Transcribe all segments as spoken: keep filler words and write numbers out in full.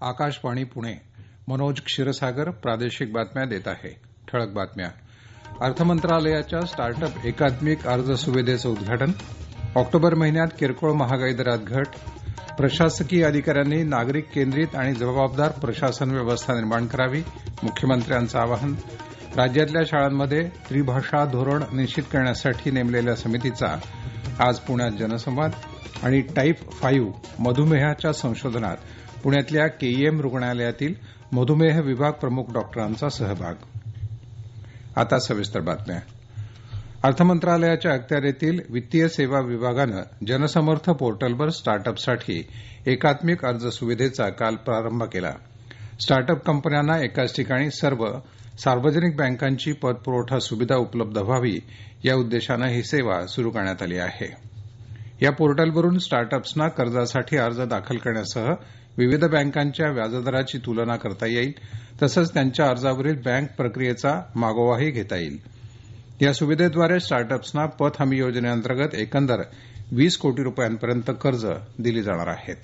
आकाशवाणी पुणे. मनोज क्षीरसागर प्रादेशिक बातम्या देत आहे. ठळक बातम्या. अर्थमंत्रालयाच्या स्टार्टअप एकात्मिक अर्ज सुविधेचं उद्घाटन. ऑक्टोबर महिन्यात किरकोळ महागाई दरात घट. प्रशासकीय अधिकाऱ्यांनी नागरिक केंद्रित आणि जबाबदार प्रशासन व्यवस्था निर्माण करावी, मुख्यमंत्र्यांचं आवाहन. राज्यातल्या शाळांमध्ये त्रिभाषा धोरण निश्चित करण्यासाठी नेमलेल्या समितीचा आज पुण्यात जनसंवाद. आणि टाईप फाईव्ह मधुमेहाच्या संशोधनात पुण्यातल्या केईएम रुग्णालयातील मधुमेह विभाग प्रमुख डॉक्टरांचा सहभाग. आता सविस्तर बातम्या. अर्थमंत्रालयाच्या अखत्यारीतील वित्तीय सेवा विभागानं जनसमर्थ पोर्टलवर स्टार्टअपसाठी एकात्मिक अर्ज सुविधेचा काल प्रारंभ केला. स्टार्टअप कंपन्यांना एकाच ठिकाणी सर्व सार्वजनिक बँकांची पतपुरवठा सुविधा उपलब्ध व्हावी या उद्देशानं ही सेवा सुरू करण्यात आली आहे. या पोर्टलवरून स्टार्टअप्सना कर्जासाठी अर्ज दाखल करण्यासह विविध बँकांच्या व्याजदराची तुलना करता येईल, तसंच त्यांच्या अर्जावरील बँक प्रक्रियेचा मागोवाही घेता येईल. या सुविधेद्वारे स्टार्टअप्सना पत हमी योजनेअंतर्गत एकंदर वीस कोटी रुपयांपर्यंत कर्ज दिली जाणार आहेत.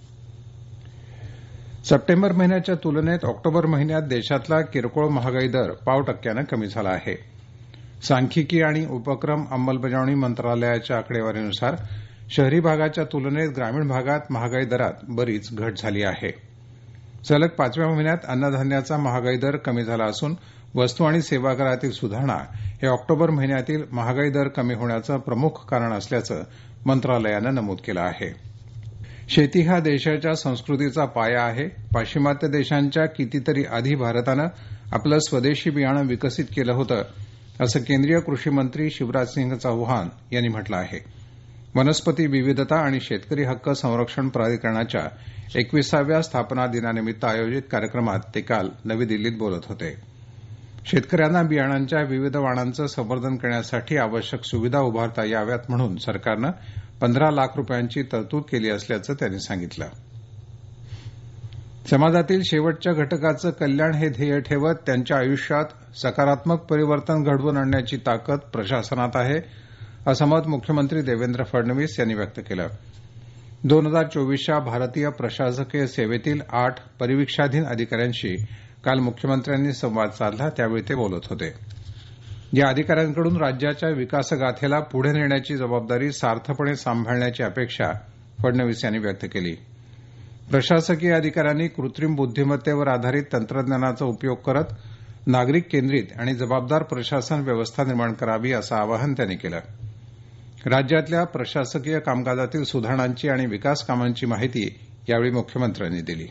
सप्टेंबर महिन्याच्या तुलनेत ऑक्टोबर महिन्यात देशातला किरकोळ महागाई दर पाव टक्क्यानं कमी झाला आहे. सांख्यिकी आणि उपक्रम अंमलबजावणी मंत्रालयाच्या आकडेवारीनुसार शहरी भागाच्या तुलनेत ग्रामीण भागात महागाई दरात बरीच घट झाली आहे. सलग पाचव्या महिन्यात अन्नधान्याचा महागाई दर कमी झाला असून वस्तू आणि सेवा करातील सुधारणा हे ऑक्टोबर महिन्यातील महागाई दर कमी होण्याचं प्रमुख कारण असल्याचं मंत्रालयानं नमूद केलं आहे. शेती हा देशाच्या संस्कृतीचा पाया आहे. पाश्चिमात्य देशांच्या कितीतरी आधी भारतानं आपलं स्वदेशी बियाणं विकसित केलं होतं, असं केंद्रीय कृषी मंत्री शिवराजसिंह चौहान यांनी म्हटलं आहे. वनस्पती विविधता आणि शेतकरी हक्क संरक्षण प्राधिकरणाच्या एकविसाव्या स्थापना दिनानिमित्त आयोजित कार्यक्रमात ते काल नवी दिल्लीत बोलत होते. शेतकऱ्यांना बियाणांच्या विविध वाणांचं संवर्धन करण्यासाठी आवश्यक सुविधा उभारता याव्यात म्हणून सरकारनं पंधरा लाख रुपयांची तरतूद केली असल्याचं त्यांनी सांगितलं. समाजातील शेवटच्या घटकाचं कल्याण हे ध्येय ठेवत त्यांच्या आयुष्यात सकारात्मक परिवर्तन घडवून आणण्याची ताकद प्रशासनात आहे, असं मत मुख्यमंत्री देवेंद्र फडणवीस यांनी व्यक्त केलं. दोन हजार चोवीसच्या भारतीय प्रशासकीय सेवेतील आठ परिवीक्षाधीन अधिकाऱ्यांशी काल मुख्यमंत्र्यांनी संवाद साधला, त्यावेळी ते बोलत होते. या अधिकाऱ्यांकडून राज्याच्या विकासगाथेला पुढे नेण्याची जबाबदारी सार्थपणे सांभाळण्याची अपेक्षा फडणवीस यांनी व्यक्त केली. प्रशासकीय अधिकाऱ्यांनी कृत्रिम बुद्धिमत्तेवर आधारित तंत्रज्ञानाचा उपयोग करत नागरिक केंद्रित आणि जबाबदार प्रशासन व्यवस्था निर्माण करावी, असं आवाहन त्यांनी केलं. राज्यातल्या प्रशासकीय कामकाजातील सुधारणांची आणि विकास कामांची माहिती यावेळी मुख्यमंत्र्यांनी दिली.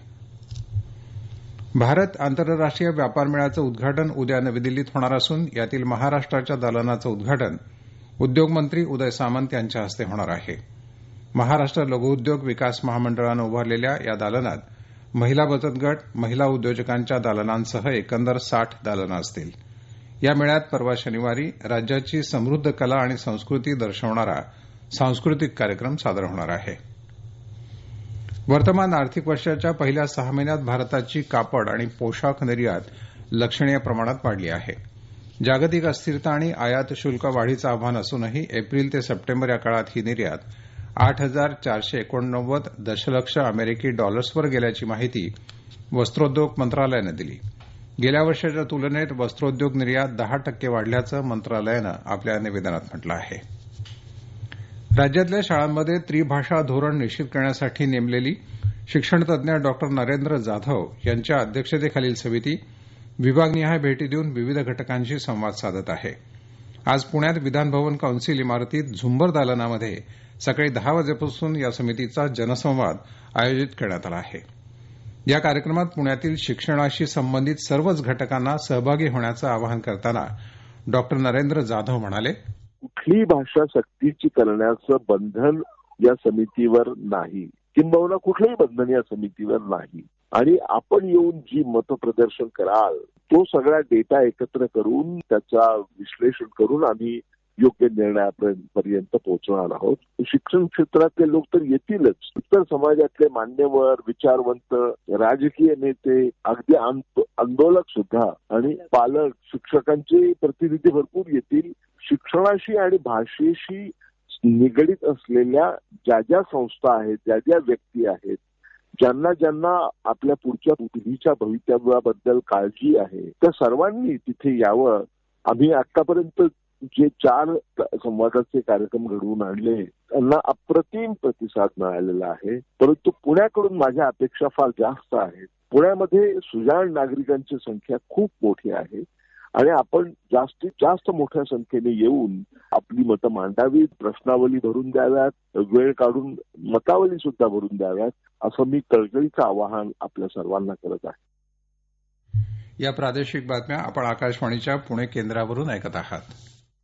भारत आंतरराष्ट्रीय व्यापार मेळ्याचं उद्घाटन उद्या नवी दिल्लीत होणार असून यातील महाराष्ट्राच्या दालनाचं उद्घाटन उद्योगमंत्री उदय सामंत यांच्या हस्ते होणार आहे. महाराष्ट्र लघुउद्योग विकास महामंडळानं उभारलेल्या या दालनात महिला बचत गट, महिला उद्योजकांच्या दालनांसह एकंदर साठ दालनं असतील. या मेळ्यात परवा शनिवारी राज्याची समृद्ध कला आणि संस्कृती दर्शवणारा सांस्कृतिक कार्यक्रम सादर होणार आहे. वर्तमान आर्थिक वर्षाच्या पहिल्या सहा महिन्यात भारताची कापड आणि पोशाख निर्यात लक्षणीय प्रमाणात वाढली आहे. जागतिक अस्थिरता आणि आयात शुल्क वाढीचं आव्हान असूनही एप्रिल ते सप्टेंबर या काळात ही निर्यात आठ हजार चारशे एकोणनव्वद दशलक्ष अमेरिकी डॉलर्सवर गेल्याची माहिती वस्त्रोद्योग मंत्रालयानं दिली. गेल्या वर्षाच्या तुलनेत वस्त्रोद्योग निर्यात दहा टक्के वाढल्याचं मंत्रालयानं आपल्या निवेदनात म्हटलं आहे. राज्यातल्या शाळांमध्ये त्रिभाषा धोरण निश्चित करण्यासाठी नेमलेली शिक्षणतज्ज्ञ डॉक्टर नरेंद्र जाधव यांच्या अध्यक्षतेखालील समिती विभागनिहाय भेटी देऊन विविध घटकांशी संवाद साधत आहे. आज पुण्यात विधानभवन कौन्सिल इमारतीत झुंबर दालनामध्ये सकाळी दहा वाजेपासून या समितीचा जनसंवाद आयोजित करण्यात आला आहे. या कार्यक्रमात पुण्यातील शिक्षणाशी संबंधित सर्वच घटकांना सहभागी होण्याचं आवाहन करताना डॉक्टर नरेंद्र जाधव म्हणाले, कुठलीही भाषा सक्तीची करण्याचं बंधन या समितीवर नाही, किंबहुना कुठलंही बंधन या समितीवर नाही. आणि आपण येऊन जी मतप्रदर्शन कराल तो सगळा डेटा एकत्र करून त्याचा विश्लेषण करून आम्ही योग्य निर्णयापर्यंत पोहोचणार आहोत. शिक्षण क्षेत्रातले लोक तर येतीलच, इतर समाजातले मान्यवर, विचारवंत, राजकीय नेते, अगदी आंदोलक सुद्धा आणि पालक, शिक्षकांचे प्रतिनिधी भरपूर येतील. शिक्षणाशी आणि भाषेशी निगडीत असलेल्या ज्या ज्या संस्था आहेत, ज्या ज्या व्यक्ती आहेत, ज्यांना ज्यांना आपल्या पुढच्या पिढीच्या भवितव्याबद्दल काळजी आहे त्या सर्वांनी तिथे यावं. आम्ही आतापर्यंत जे चार संवादाचे कार्यक्रम घडवून आणले त्यांना अप्रतिम प्रतिसाद मिळालेला आहे. परंतु पुण्याकडून माझ्या अपेक्षा फार जास्त आहेत. पुण्यामध्ये सुजाण नागरिकांची संख्या खूप मोठी आहे आणि आपण जास्तीत जास्त मोठ्या संख्येने येऊन आपली मतं मांडावीत, प्रश्नावली भरून द्याव्यात, वेळ काढून मतावली सुद्धा भरून द्याव्यात, असं मी कळकळीचं आवाहन आपल्या सर्वांना करत आहे. या प्रादेशिक बातम्या आपण आकाशवाणीच्या पुणे केंद्रावरून ऐकत आहात.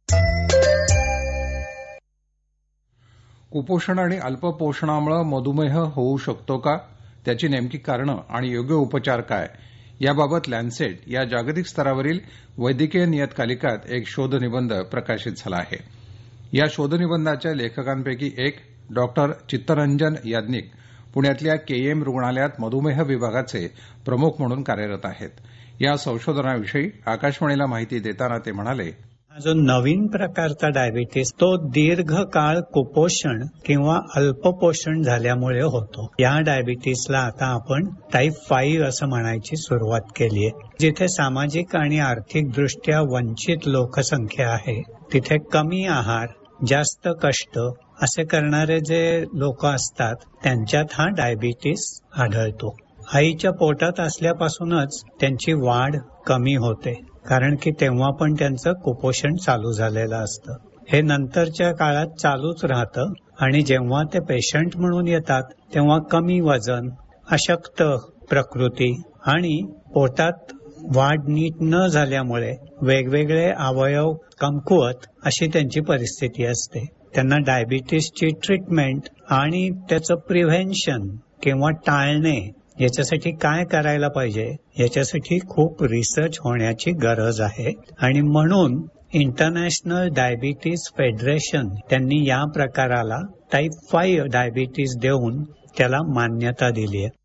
कुपोषण आणि अल्पपोषणामुळे मधुमेह होऊ शकतो का, त्याची नेमकी कारणं आणि योग्य उपचार काय, याबाबत लॅन्सेट या जागतिक स्तरावरील वैद्यकीय नियतकालिकात एक शोधनिबंध प्रकाशित झाला आहे. या शोधनिबंधाच्या लेखकांपैकी एक डॉक्टर चित्तरंजन याज्ञिक पुण्यातल्या केईएम रुग्णालयात मधुमेह विभागाचे प्रमुख म्हणून कार्यरत आहेत. या संशोधनाविषयी आकाशवाणीला माहिती देताना ते म्हणाले, जो नवीन प्रकारचा डायबिटीस तो दीर्घकाळ कुपोषण किंवा अल्पपोषण झाल्यामुळे होतो. या डायबिटीसला आता आपण टाईप फाईव्ह असं म्हणायची सुरुवात केली आहे. जिथे सामाजिक आणि आर्थिक दृष्ट्या वंचित लोकसंख्या आहे तिथे कमी आहार, जास्त कष्ट असे करणारे जे लोक असतात त्यांच्यात हा डायबिटीस आढळतो. आईच्या पोटात असल्यापासूनच त्यांची वाढ कमी होते, कारण की तेव्हा पण त्यांचं कुपोषण चालू झालेलं असतं. हे नंतरच्या काळात चालूच राहतं आणि जेव्हा ते पेशंट म्हणून येतात तेव्हा कमी वजन, अशक्त प्रकृती आणि पोटात वाढ नीट न झाल्यामुळे वेगवेगळे अवयव कमकुवत अशी त्यांची परिस्थिती असते. त्यांना डायबिटीसची ट्रीटमेंट आणि त्याचं प्रिव्हेन्शन किंवा टाळणे याच्यासाठी काय करायला पाहिजे याच्यासाठी खूप रिसर्च होण्याची गरज आहे. आणि म्हणून इंटरनॅशनल डायबिटीस फेडरेशन त्यांनी या प्रकाराला टाईप फाईव्ह डायबिटीस देऊन त्याला मान्यता दिली आहे.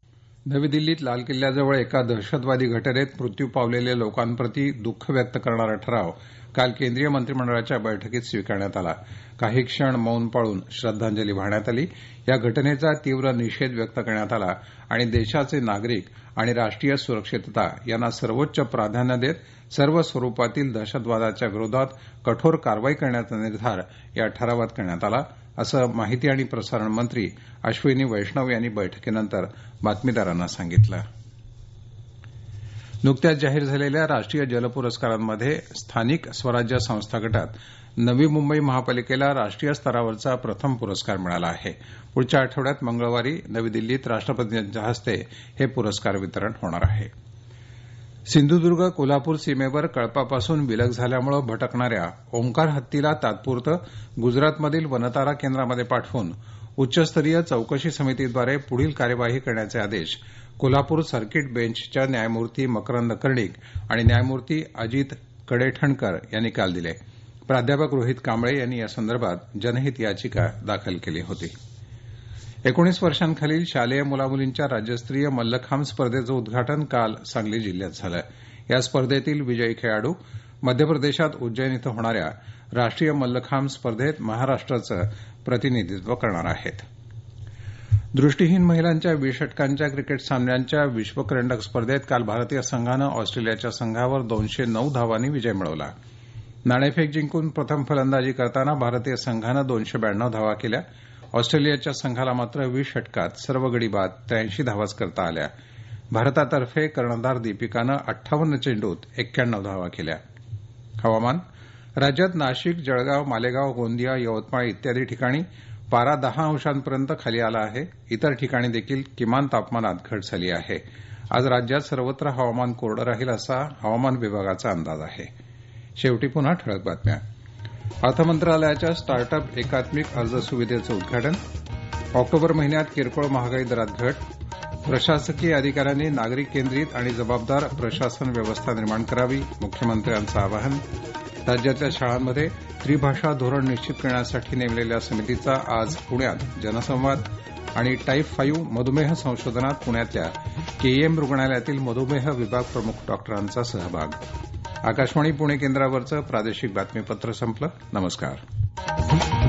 नवी दिल्लीत लाल किल्ल्याजवळ एका दहशतवादी घटनेत मृत्यू पावलेल्या लोकांप्रती दुःख व्यक्त करणारा ठराव काल केंद्रीय मंत्रिमंडळाच्या बैठकीत स्वीकारण्यात आला. काही क्षण मौन पाळून श्रद्धांजली वाहण्यात आली. या घटनेचा तीव्र निषेध व्यक्त करण्यात आला आणि देशाचे नागरिक आणि राष्ट्रीय सुरक्षितता यांना सर्वोच्च प्राधान्य देत सर्व स्वरूपातील दहशतवादाच्या विरोधात कठोर कारवाई करण्याचा निर्धार या ठरावात करण्यात आला, असं माहिती आणि प्रसारण मंत्री अश्विनी वैष्णव यांनी बैठकीनंतर बातमीदारांना सांगितलं. नुकत्याच जाहीर झालेल्या राष्ट्रीय जल पुरस्कारांमध्ये स्थानिक स्वराज्य संस्था गटात नवी मुंबई महापालिकेला राष्ट्रीय स्तरावरचा प्रथम पुरस्कार मिळाला आहे. पुढच्या आठवड्यात मंगळवारी नवी दिल्लीत राष्ट्रपतींच्या हस्ते हे पुरस्कार वितरण होणार आहे. सिंधुदुर्ग कोल्हापूर सीमेवर कळपापासून विलग झाल्यामुळे भटकणाऱ्या ओंकार हत्तीला तात्पुरतं गुजरातमधील वनतारा केंद्रामध्ये पाठवून उच्चस्तरीय चौकशी समितीद्वारे पुढील कार्यवाही करण्याचे आदेश कोल्हापूर सर्किट बेंचच्या न्यायमूर्ती मकरंद कर्णिक आणि न्यायमूर्ती अजित कडेठणकर यांनी काल दिले. प्राध्यापक रोहित कांबळे यांनी यासंदर्भात जनहित याचिका दाखल केली होती. एकोणीस वर्षांखालील शालेय मुलामुलींच्या राज्यस्तरीय मल्लखांब स्पर्धेचं उद्घाटन काल सांगली जिल्ह्यात झालं. या स्पर्धेतील विजयी खेळाडू मध्य प्रदेशात उज्जैन इथं होणाऱ्या राष्ट्रीय मल्लखांब स्पर्धेत महाराष्ट्राचं प्रतिनिधित्व करणार आहेत. दृष्टीहीन महिलांच्या वीस षटकांच्या क्रिकेट सामन्यांच्या विश्वकरंडक स्पर्धेत काल भारतीय संघानं ऑस्ट्रेलियाच्या संघावर दोनशे नऊ धावांनी विजय मिळवला. नाणेफेक जिंकून प्रथम फलंदाजी करताना भारतीय संघानं दोनशे ब्याण्णव धावा केल्या. ऑस्ट्रेलियाच्या संघाला मात्र वीस षटकात सर्व गडी बाद त्र्याऐंशी धावाच करता आल्या. भारतातर्फे कर्णधार दीपिकानं अठ्ठावन्न चेंडूत एक्क्याण्णव धावा केल्या. हवामान राज्यात नाशिक, जळगाव, मालेगाव, गोंदिया, यवतमाळ इत्यादी ठिकाणी पारा दहा अंशांपर्यंत खाली आला आहे. इतर ठिकाणी देखील किमान तापमानात घट झाली आहे. आज राज्यात सर्वत्र हवामान कोरडं राहील असा हवामान विभागाचा अंदाज आहे. शेवटी पुन्हा ठळक बातम्या. अर्थमंत्रालयाच्या स्टार्टअप एकात्मिक अर्ज सुविधेचं उद्घाटन. ऑक्टोबर महिन्यात किरकोळ महागाई दरात घट. प्रशासकीय अधिकाऱ्यांनी नागरिक केंद्रित आणि जबाबदार प्रशासन व्यवस्था निर्माण करावी, मुख्यमंत्र्यांचं आवाहन. राज्यातल्या शाळांमध्ये त्रिभाषा धोरण निश्चित करण्यासाठी नेमलेल्या समितीचा आज पुण्यात जनसंवाद. आणि टाईप फाईव्ह मधुमेह संशोधनात पुण्यातल्या केईएम रुग्णालयातील मधुमेह विभाग प्रमुख डॉक्टरांचा सहभाग. आकाशवाणी पुणे केंद्रावरचं प्रादेशिक बातमीपत्र संपलं. नमस्कार.